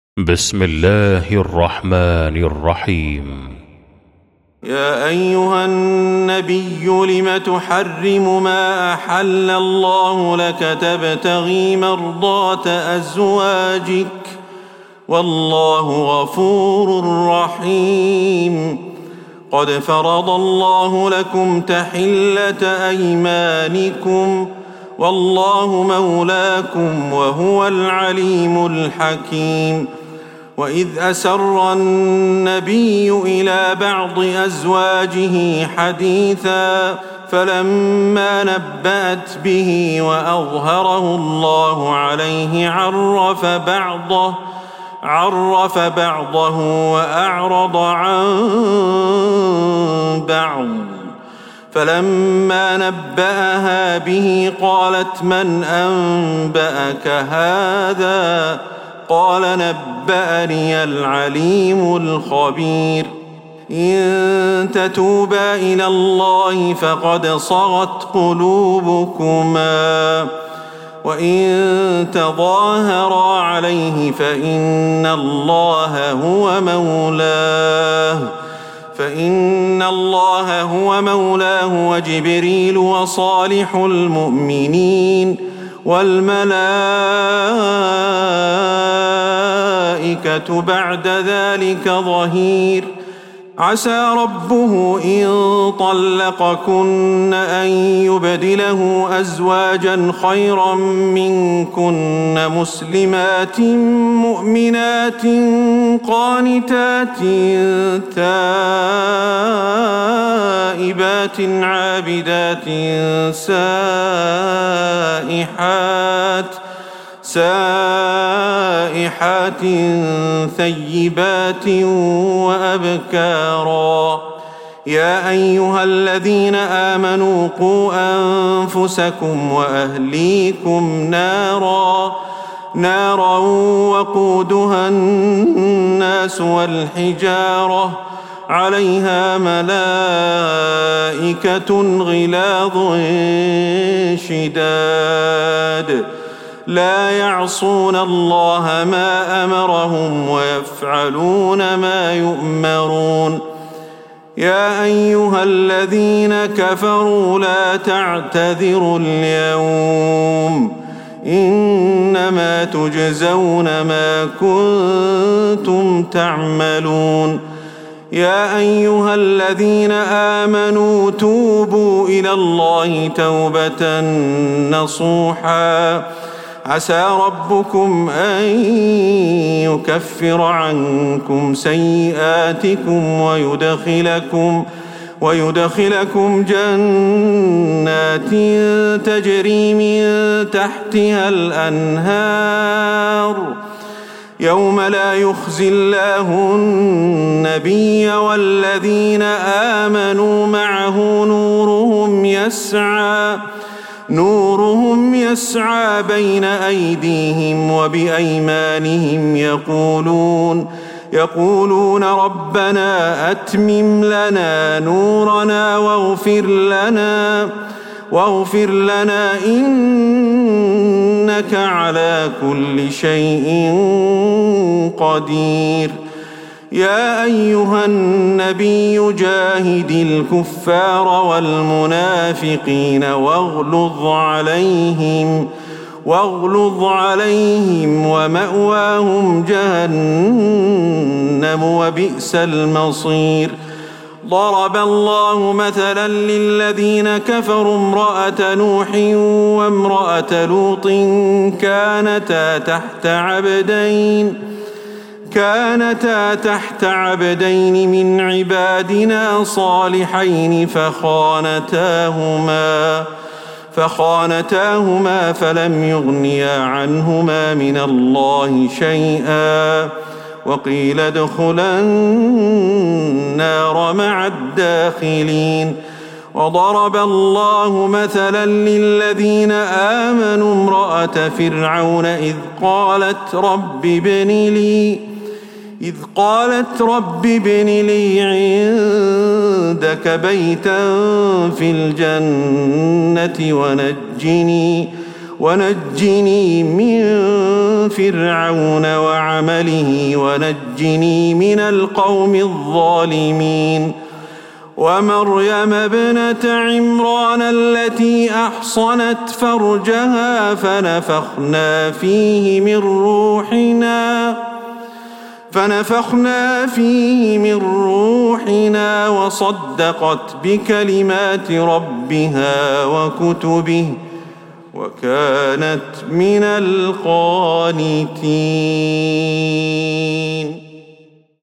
بسم الله الرحمن الرحيم. يا أيها النبي لم تحرم ما أحل الله لك تبتغي مرضات أزواجك والله غفور رحيم. قد فرض الله لكم تحلة أيمانكم والله مولاكم وهو العليم الحكيم. وإذ أسر النبي إلى بعض أزواجه حديثا فلما نبأت به وأظهره الله عليه عرف بعضه وأعرض عن بعض. فلما نبأها به قالت من أنبأك هذا؟ قال نبأني العليم الخبير. إن تتوبا إلى الله فقد صغت قلوبكما وإن تظاهرا عليه فإن الله هو مولاه وجبريل وصالح المؤمنين والملائكة بعد ذلك ظهير. عسى ربه إن طلقكن أن يبدله أزواجا خيرا منكن مسلمات مؤمنات قانتات تائبات عابدات سائحات ثيبات وأبكارا. يا أيها الذين آمنوا قوا أنفسكم وأهليكم نارا وقودها الناس والحجارة عليها ملائكة غلاظ شداد لا يعصون الله ما أمرهم ويفعلون ما يؤمرون. يا أيها الذين كفروا لا تعتذروا اليوم إنما تجزون ما كنتم تعملون. يا أيها الذين آمنوا توبوا إلى الله توبة نصوحا عسى ربكم أن يكفر عنكم سيئاتكم ويدخلكم جنات تجري من تحتها الأنهار يوم لا يخزي الله النبي والذين آمنوا معه نورهم يسعى بين أيديهم وبأيمانهم يقولون ربنا أتمم لنا نورنا واغفر لنا إنك على كل شيء قدير. يا أيها النبي جاهد الكفار والمنافقين واغلظ عليهم ومأواهم جهنم وبئس المصير. ضرب الله مثلا للذين كفروا امرأة نوح وامرأة لوط كانتا تحت عبدين من عبادنا صالحين فخانتاهما فلم يغنيا عنهما من الله شيئا وقيل ادخلا النار مع الداخلين. وضرب الله مثلا للذين آمنوا امرأة فرعون إذ قالت رب ابن لي عندك بيتا في الجنة ونجني من فرعون وعمله ونجني من القوم الظالمين ومريم ابنة عمران التي أحصنت فرجها فنفخنا فيه من روحنا وصدقت بكلمات ربها وكتبه وكانت من القانتين.